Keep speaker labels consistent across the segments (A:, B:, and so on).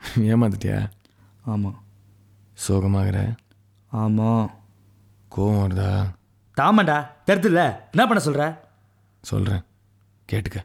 A: ஏமாத்திட்டியா?
B: ஆமாம்.
A: சோகமாகற?
B: ஆமாம்.
A: கோவம் வருதா?
B: தாமாண்டா தெரியுதுல்ல, என்ன பண்ண சொல்கிற?
A: சொல்கிறேன், கேட்டுக்க.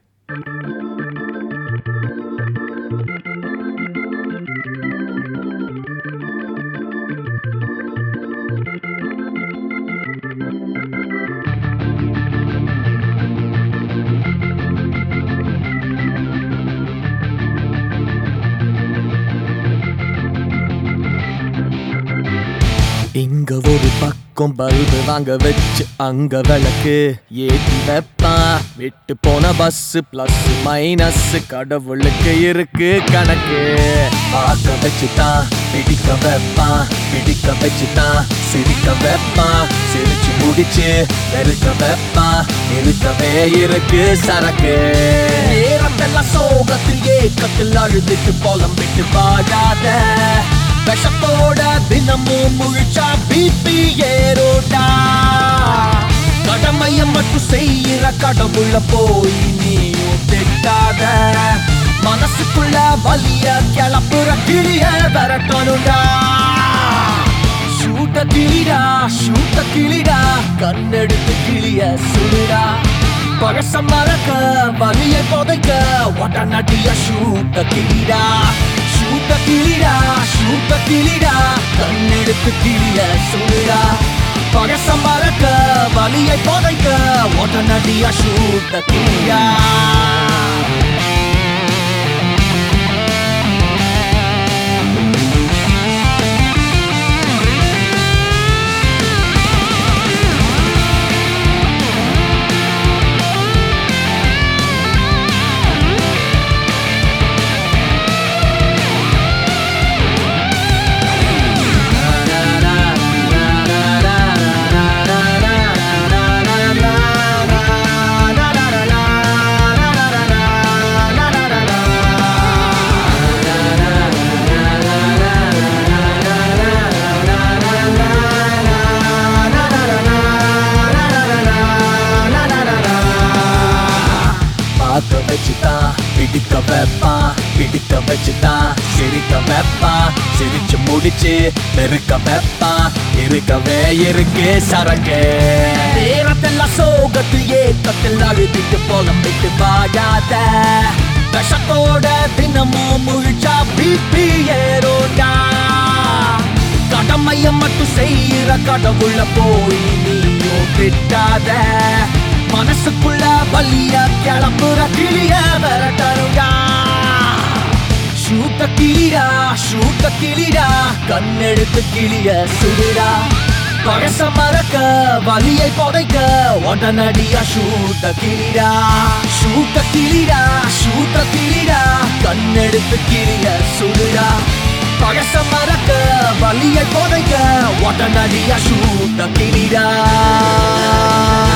C: இங்க ஒரு பக்கம் பல்பு வாங்க வச்சு அங்க விளக்கு ஏற்றி வைப்பான். விட்டு போன பஸ் பிளஸ் மைனஸ் கடவுளுக்கு இருக்கு கணக்கு. பார்க்க வச்சுதான் பிடிக்க வைப்பான், பிடிக்க வச்சுதான் சிரிக்க வைப்பான். சிரிச்சு முடிச்சு வெறுக்க வைப்பான், இருக்கவே இருக்கு சரக்கு. நேரத்தெல்லாம் சோகத்தில் ஏக்கத்தில் அழுதுட்டு போலம் விட்டு வாழாத. விஷத்தோட தினமும் முழிச்சா பிபி ஏரோடா. கடமைய மட்டும் செய்யற கடவுள போய் நீயும் திட்டாத. மனசுக்குள்ள வலிய கிளப்புற கிளிய விரட்டணும்டா. ஷூட்ட கிளிடா, ஷூட்ட கிளிடா, கண்ணெடுத்து கிளிய சுடுடா. பழச மறக்க வலிய புதைக்க உடனடிய ஷூட்ட கிளிடா. ஷூட்ட கிளிடா, ஷூட்ட கிளிடா, கண்ணெடுத்து கிளிய சுடுடா. பழச மறக்க வலியை புதைக்க உடனடிய ஷூட்ட கிளிடா. பார்க்க வச்சுதான் பிடிக்க வைப்பான், பிடிக்க வச்சுதான் சிரிக்க வைப்பான். சிரிச்சு முடிச்சு வெறுக்க வைப்பான், இருக்கவே இருக்கு சரக்கு. நேரத்தெல்லாம் சோகத்து ஏக்கத்தில் அழுதிட்டு போலம் விட்டு வாழாத. விஷத்தோட தினமும் முழிச்சா பிபி ஏரோடா. கடமைய மட்டும் செய்யற கடவுள போய் நீயும் திட்டாத. மனசுக்குள்ள வலிய கிளம்புற கிளிய விரட்டணுடா. ஷூட்ட கிளிடா, ஷூட்ட கிளிடா, கண்ணெடுத்து கிளிய சுடுடா. பழச மறக்க வலியை புதைக்க உடனடியா ஷூட்ட கிளிடா. ஷூட்ட கிளிடா, ஷூட்ட கிளிடா, கண்ணெடுத்து கிளிய சுடுடா. பழச மறக்க வலியை புதைக்க உடனடியா ஷூட்ட கிளிடா.